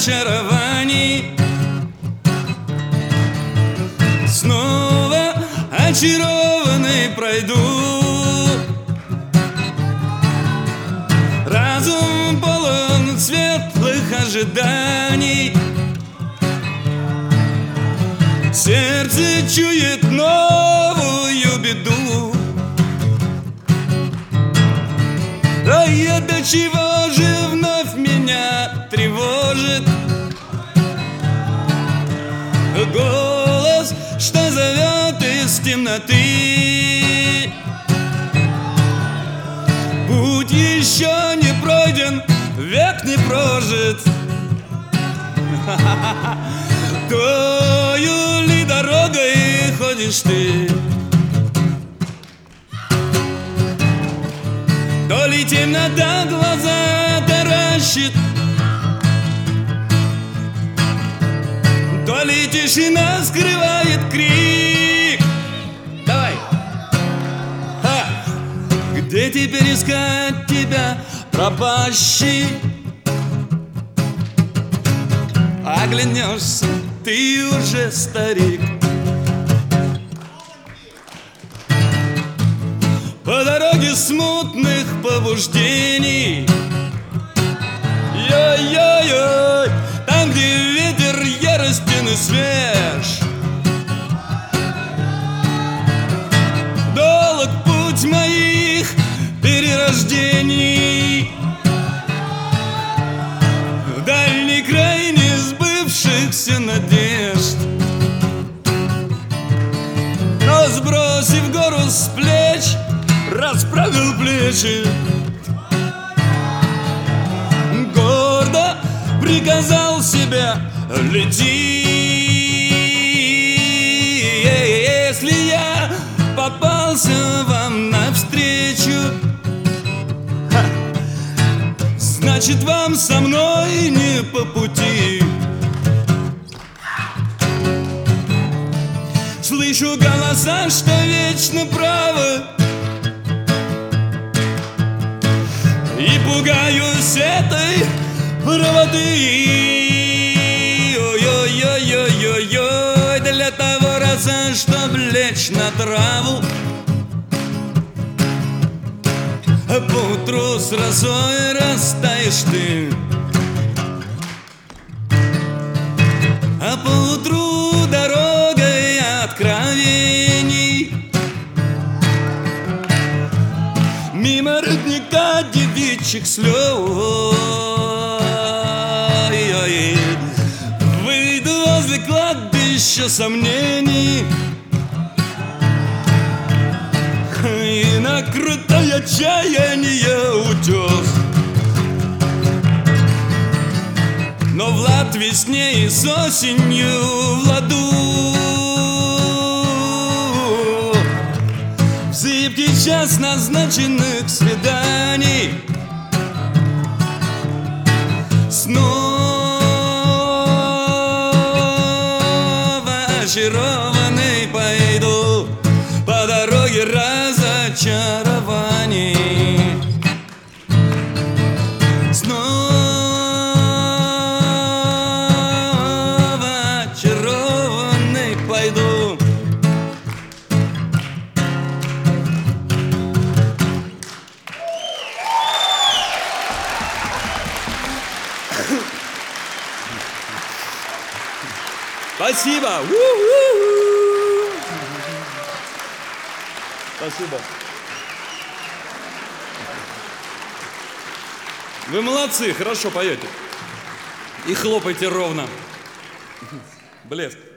разочарований. Снова очарованный пройду. Разум полон светлых ожиданий. Сердце чует новую беду. А я до чего же вновь меня тревожит голос, что зовет из темноты. Путь еще не пройден, век не прожит. Тою ли дорогой ходишь ты? То ли темнота глаза таращит, то ли тишина скрывает крик. Давай! Где теперь искать тебя, пропащий? Оглянешься, ты уже старик. По дороге смутных побуждений, йой-йой-йой, там, где ветер яростен и свеж. Долг путь моих перерождений, в дальний край несбывшихся надежд. Но сбросив гору с плеч, расправил плечи, гордо приказал себе: лети. Если я попался вам навстречу, значит, вам со мной не по пути. Слышу голоса, что вечно правы, и пугаюсь этой правоты. Ой-ой-ой-ой-ой-ой, для того раза, чтоб лечь на траву, поутру с росой растаешь ты, а поутру дорогой откровений мимо родника девичьих слез. Выйду возле кладбища сомнений, и на крутой отчаяние утес. Но Влад весне и с осенью в ладу, в зыбкий час назначенных свиданий, снова очарованный пойду по дороге разочарований. Снова очарованный пойду. Спасибо. Спасибо. Вы молодцы, хорошо поете. И хлопайте ровно. Блеск.